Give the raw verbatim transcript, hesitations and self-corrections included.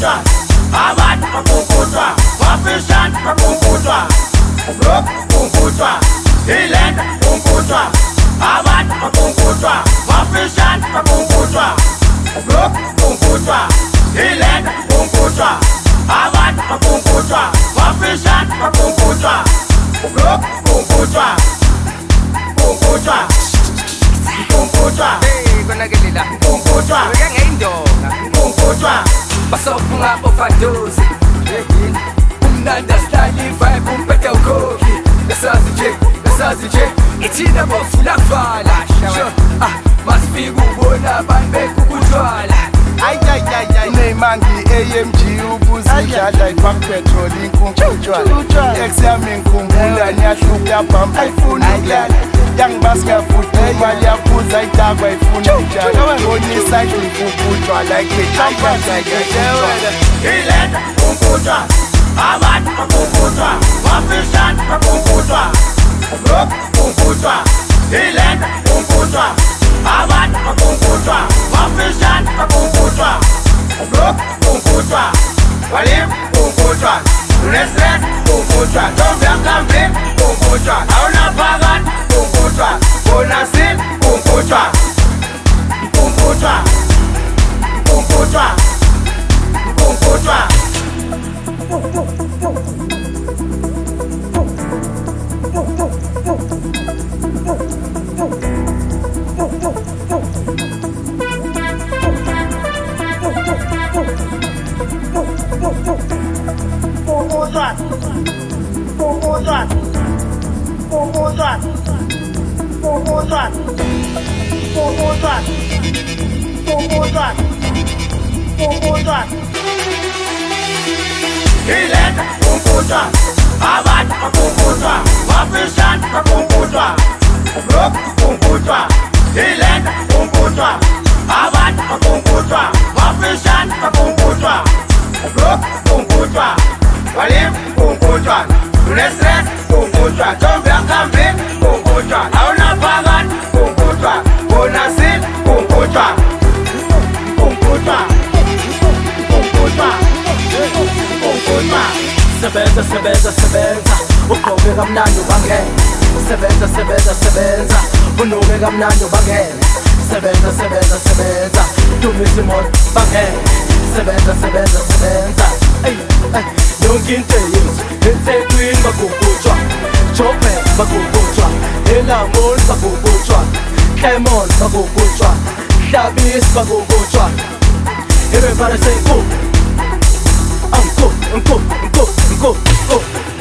bakungutwa, abantu bakungutwa, wafishan bakungutwa, broke bakungutwa, iland bakungutwa, abantu bakungutwa, wafishan bakungutwa, broke bakungutwa, iland bakungutwa, abantu bakungutwa, wafishan bakungutwa, broke bakungutwa, bakungutwa, bakungutwa. Konakelela Bakungutwa, weka ngeyindoda bakungutwa. basophunga ofadozi umnandi asidlala ivibe umpetha ukhokhi esazi nje esazi nje ithina bafuna kuvala masifika ubona abantu bekukutshwala Neymangi A M G ubuzidlala ifam petrol inkunkutshwala Ex yami ngikhumbula niyahluka bam ayifuna ukulala Yangibasika futhi imali yaphuza idakwa ayifuna utshala Bonisa inkunkutshwala ikechamba Iland bakungutwa, abantu bakungutwa, wafishan bakungutwa, broke bakungutwa, iland bakungutwa, abantu bakungutwa, wafishan bakungutwa, broke bakungutwa, walim bakungutwa, restaurant bakungutwa, tombe akambi bakungutwa, awuna bagan bakungutwa, bonasin bakungutwa, bakungutwa, bakungutwa, bakungutwa. Bakungutwa, bakungutwa, bakungutwa, bakungutwa, bakungutwa, bakungutwa, bakungutwa. Iland bakungutwa, abantu bakungutwa, wafishan bakungutwa, broke bakungutwa, iland bakungutwa, abantu bakungutwa, wafishan bakungutwa, broke bakungutwa, walim bakungutwa, restaurant bakungutwa, tombe akambi bakungutwa, awuna bagan bakungutwa, bonasin bakungutwa, bakungutwa, bakungutwa. sebenza sebenza sebenza uqobe kamnandi ubangene sebenza sebenza sebenza unuke kamnandi ubangene sebenza sebenza sebenza dumisa imoto bangene sebenza sebenza sebenza ey ey yonke into yethu eThekwini bakungutshwa Joburg bakungutshwa eLamon bakungutshwa Clermont bakungutshwa Hlabisa bakungutshwa everybody say go I'm go, I'm go, I'm go, I'm go, go.